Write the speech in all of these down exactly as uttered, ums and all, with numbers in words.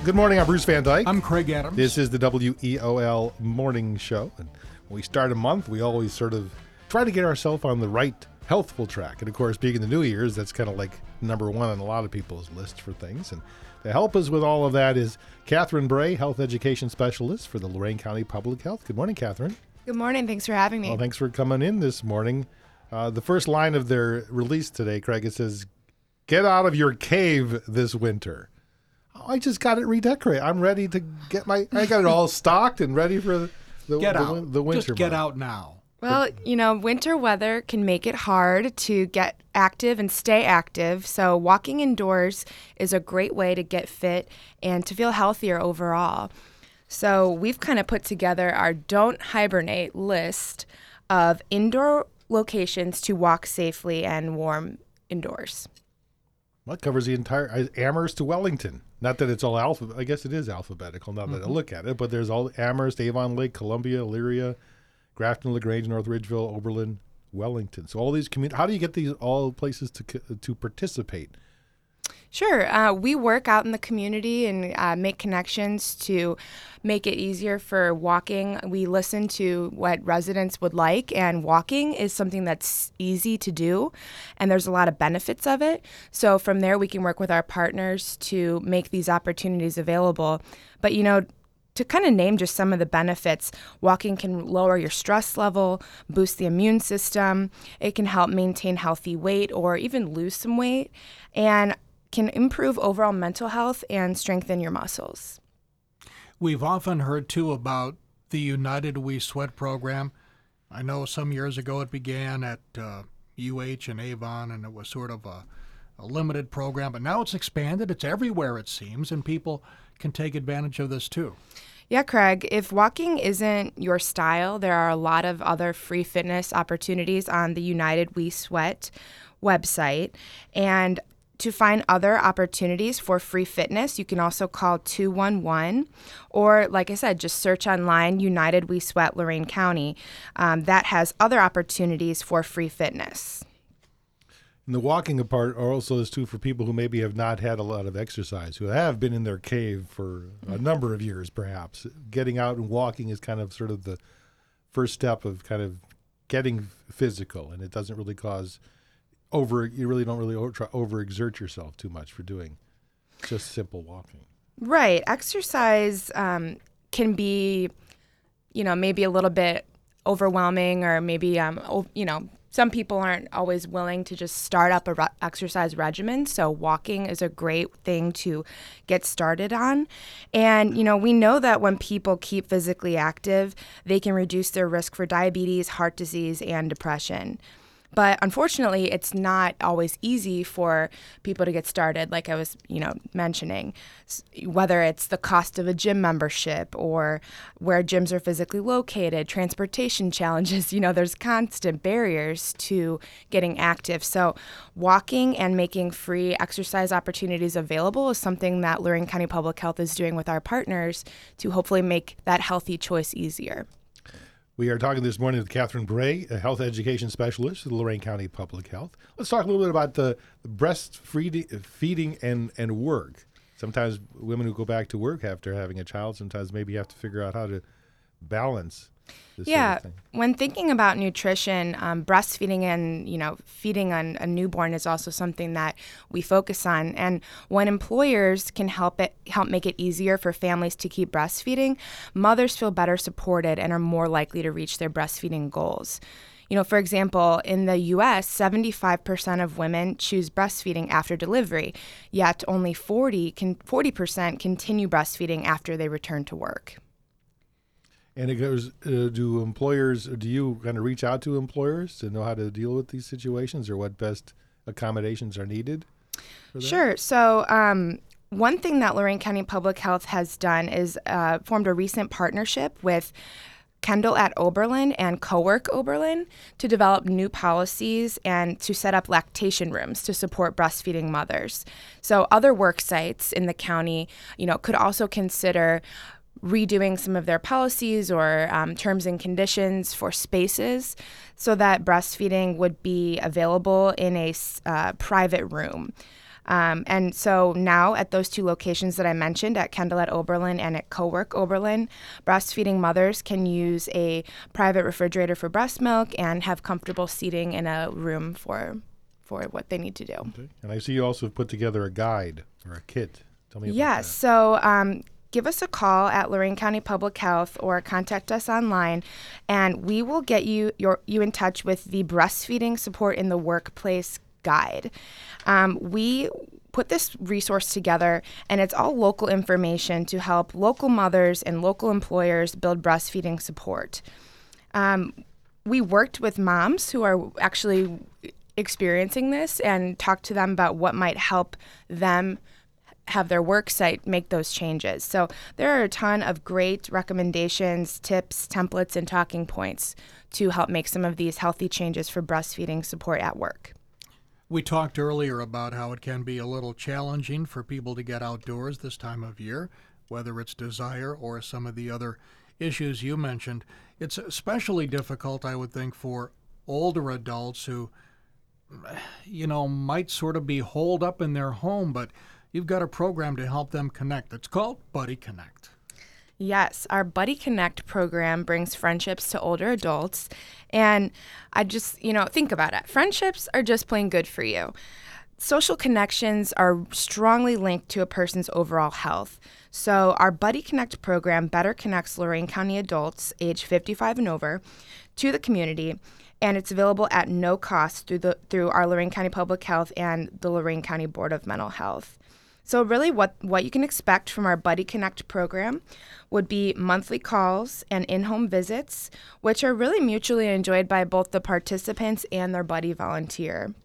Good morning. I'm Bruce Van Dyke. I'm Craig Adams. This is the W E O L Morning Show. And when we start a month, we always sort of try to get ourselves on the right healthful track. And of course, being in the New Year's, that's kind of like number one on a lot of people's lists for things. And to help us with all of that is Catherine Bray, Health Education Specialist for the Lorain County Public Health. Good morning, Catherine. Good morning. Thanks for having me. Well, thanks for coming in this morning. Uh, the first line of their release today, Craig, it says, "Get out of your cave this winter." Oh, I just got it redecorated. I'm ready to get my, I got it all stocked and ready for the, the, get the, out. the winter. Just get month. out now. Well, you know, winter weather can make it hard to get active and stay active. So walking indoors is a great way to get fit and to feel healthier overall. So we've kind of put together our Don't Hibernate list of indoor locations to walk safely and warm indoors. Well, it covers the entire uh, Amherst to Wellington. Not that it's all alpha. I guess it is alphabetical now that mm-hmm. I look at it. But there's all Amherst, Avon Lake, Columbia, Elyria, Grafton, LaGrange, North Ridgeville, Oberlin, Wellington. So all these communities. How do you get these all places to to participate? Sure. Uh, we work out in the community and uh, make connections to make it easier for walking. We listen to what residents would like, and walking is something that's easy to do, and there's a lot of benefits of it. So from there, we can work with our partners to make these opportunities available. But, you know, to kind of name just some of the benefits, walking can lower your stress level, boost the immune system. It can help maintain healthy weight or even lose some weight, and can improve overall mental health and strengthen your muscles. We've often heard, too, about the United We Sweat program. I know some years ago it began at uh, U H and Avon, and it was sort of a, a limited program. But now it's expanded. It's everywhere, it seems, and people can take advantage of this, too. Yeah, Craig, if walking isn't your style, there are a lot of other free fitness opportunities on the United We Sweat website. And to find other opportunities for free fitness, you can also call two one one, or like I said, just search online United We Sweat Lorain County. Um, that has other opportunities for free fitness. And the walking apart also is true for people who maybe have not had a lot of exercise, who have been in their cave for a number of years, perhaps. Getting out and walking is kind of sort of the first step of kind of getting physical, and it doesn't really cause over. You really don't really over, try, overexert yourself too much for doing just simple walking. Right. Exercise um, can be, you know, maybe a little bit overwhelming, or maybe, um, o- you know, some people aren't always willing to just start up a re- exercise regimen. So walking is a great thing to get started on. And, you know, we know that when people keep physically active, they can reduce their risk for diabetes, heart disease, and depression. But unfortunately, it's not always easy for people to get started, like I was, you know, mentioning, whether it's the cost of a gym membership or where gyms are physically located, transportation challenges. You know, there's constant barriers to getting active. So walking and making free exercise opportunities available is something that Lorain County Public Health is doing with our partners to hopefully make that healthy choice easier. We are talking this morning with Catherine Bray, a health education specialist at Lorain County Public Health. Let's talk a little bit about the breastfeeding feeding and, and work. Sometimes women who go back to work after having a child, sometimes maybe you have to figure out how to balance this yeah, sort of thing. When thinking about nutrition, um, breastfeeding and, you know, feeding a, a newborn is also something that we focus on. And when employers can help it help make it easier for families to keep breastfeeding, mothers feel better supported and are more likely to reach their breastfeeding goals. You know, for example, in the U S, seventy-five percent of women choose breastfeeding after delivery, yet only forty percent continue breastfeeding after they return to work. And it goes, uh, do employers, do you kind of reach out to employers to know how to deal with these situations, or what best accommodations are needed for that? Sure. So um, one thing that Lorain County Public Health has done is uh, formed a recent partnership with Kendall at Oberlin and Cowork Oberlin to develop new policies and to set up lactation rooms to support breastfeeding mothers. So other work sites in the county, you know, could also consider redoing some of their policies or um, terms and conditions for spaces so that breastfeeding would be available in a uh, private room. Um, and so now at those two locations that I mentioned, at Kendall at Oberlin and at Cowork Oberlin, breastfeeding mothers can use a private refrigerator for breast milk and have comfortable seating in a room for for what they need to do. Okay. And I see you also have put together a guide or a kit. Tell me about Yes. that. So um, give us a call at Lorain County Public Health or contact us online, and we will get you your you in touch with the Breastfeeding Support in the Workplace guide. Um, we put this resource together, and it's all local information to help local mothers and local employers build breastfeeding support. Um, we worked with moms who are actually experiencing this and talked to them about what might help them have their work site make those changes. So there are a ton of great recommendations, tips, templates, and talking points to help make some of these healthy changes for breastfeeding support at work. We talked earlier about how it can be a little challenging for people to get outdoors this time of year, whether it's desire or some of the other issues you mentioned. It's especially difficult, I would think, for older adults who, you know, might sort of be holed up in their home, but you've got a program to help them connect. It's called Buddy Connect. Yes, our Buddy Connect program brings friendships to older adults. And I just, you know, think about it. Friendships are just plain good for you. Social connections are strongly linked to a person's overall health. So our Buddy Connect program better connects Lorain County adults age fifty-five and over to the community, and it's available at no cost through the through our Lorain County Public Health and the Lorain County Board of Mental Health. So really what, what you can expect from our Buddy Connect program would be monthly calls and in-home visits, which are really mutually enjoyed by both the participants and their buddy volunteer.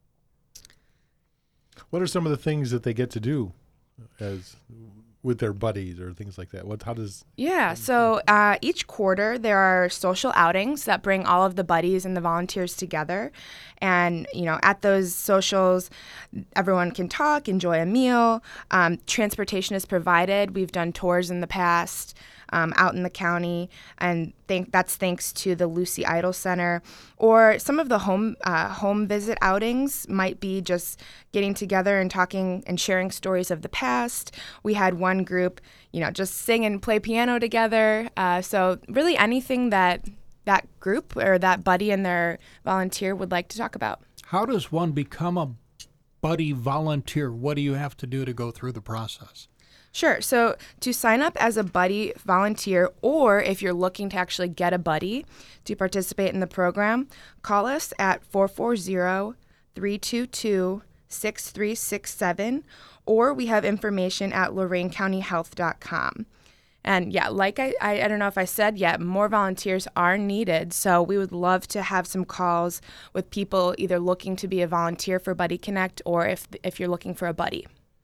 What are some of the things that they get to do as with their buddies or things like that? What, how does... Yeah, so uh, each quarter there are social outings that bring all of the buddies and the volunteers together. And, you know, at those socials, everyone can talk, enjoy a meal. Um, transportation is provided. We've done tours in the past um, out in the county, and think that's thanks to the Lucy Idol Center. Or some of the home uh, home visit outings might be just getting together and talking and sharing stories of the past. We had one group, you know, just sing and play piano together. Uh, so really anything that that group or that buddy and their volunteer would like to talk about. How does one become a buddy volunteer? What do you have to do to go through the process? Sure. So to sign up as a buddy volunteer, or if you're looking to actually get a buddy to participate in the program, call us at four four zero, three two two, six three six seven, or we have information at lorain county health dot com. And yeah, like I, I, I don't know if I said yet, more volunteers are needed. So we would love to have some calls with people either looking to be a volunteer for Buddy Connect or if if you're looking for a buddy.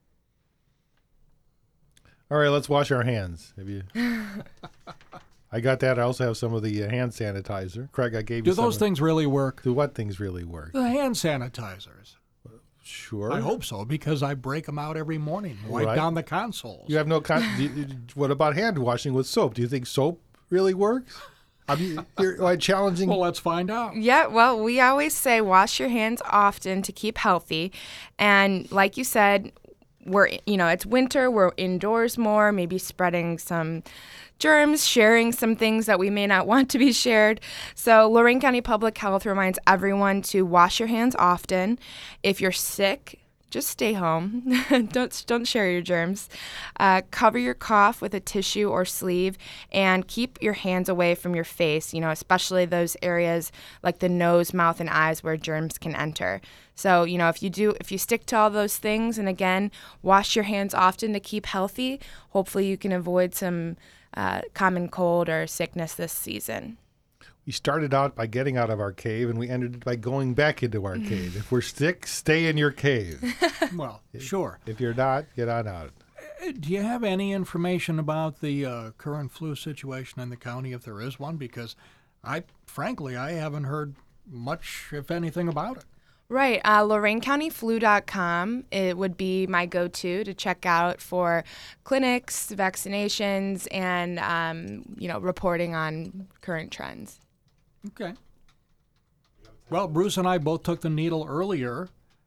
All right, let's wash our hands. Have you? I got that. I also have some of the uh, hand sanitizer. Craig, I gave Do you some. those of- things really work? Do what things really work? The hand sanitizers. Sure. I hope so, because I break them out every morning, wipe Right. down the consoles. You have no. Con- do you- what about hand washing with soap? Do you think soap really works? I mean, you're like challenging. Well, let's find out. Yeah, well, we always say wash your hands often to keep healthy. And like you said, we're, you know, it's winter, we're indoors more, maybe spreading some germs, sharing some things that we may not want to be shared. So Lorain County Public Health reminds everyone to wash your hands often. If you're sick, just stay home. don't don't share your germs. Uh, cover your cough with a tissue or sleeve, and keep your hands away from your face. You know, especially those areas like the nose, mouth, and eyes where germs can enter. So, you know, if you do, if you stick to all those things, and again, wash your hands often to keep healthy, hopefully you can avoid some uh, common cold or sickness this season. We started out by getting out of our cave, and we ended it by going back into our cave. If we're sick, stay in your cave. Well, sure. If you're not, get on out. Uh, Do you have any information about the uh, current flu situation in the county, if there is one? Because I, frankly, I haven't heard much, if anything, about it. Right. Uh, Lorain County Flu dot com, it would be my go-to to check out for clinics, vaccinations, and, um, you know, reporting on current trends. Okay. Well, Bruce and I both took the needle earlier,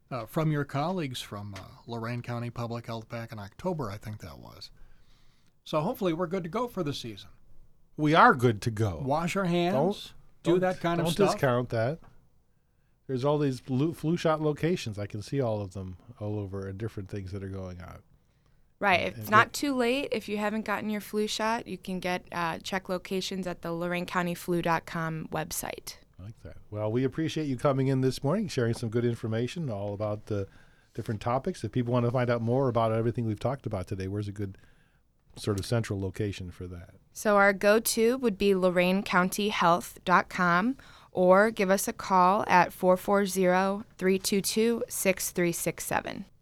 uh, from your colleagues from uh, Lorain County Public Health back in October, I think that was. So hopefully we're good to go for the season. We are good to go. Wash our hands, Don't- do don't- that kind of Don't stuff. discount that. There's all these flu, flu shot locations. I can see all of them all over and different things that are going on. Right. It's and not what- too late. If you haven't gotten your flu shot, you can get uh, check locations at the Lorain County Flu dot com website. I like that. Well, we appreciate you coming in this morning, sharing some good information all about the different topics. If people want to find out more about everything we've talked about today, where's a good sort of central location for that? So our go-to would be Lorain County Health dot com, or give us a call at four four zero, three two two, six three six seven.